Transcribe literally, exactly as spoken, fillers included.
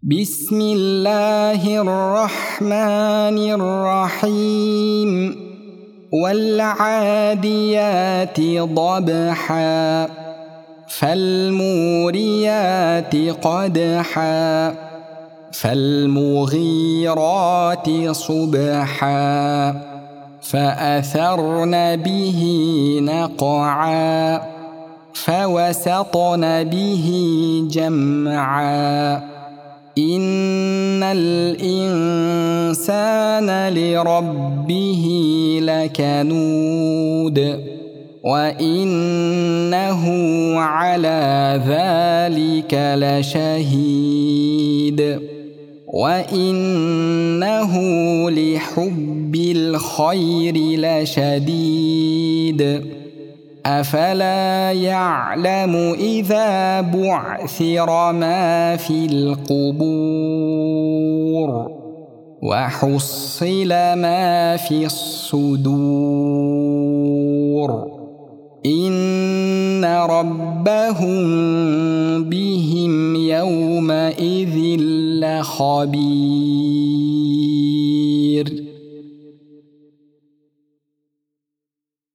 بسم الله الرحمن الرحيم والعاديات ضبحا فالموريات قدحا فالمغيرات صبحا فأثرن به نقعا فوسطن به جمعا إن الإنسان لربه لكنود وإنه على ذلك لشهيد وإنه لحب الخير لشديد أفلا يعلم إذا بعثر ما في القبور وحصل ما في الصدور إن ربهم بهم يومئذ لخبير.